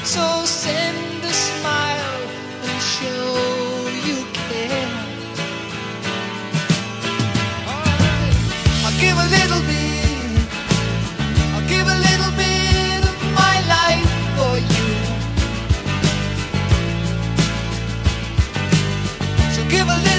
So send a smile and show you care. Alright, I'll give a little bit, I'll give a little bit of my life for you. So give a little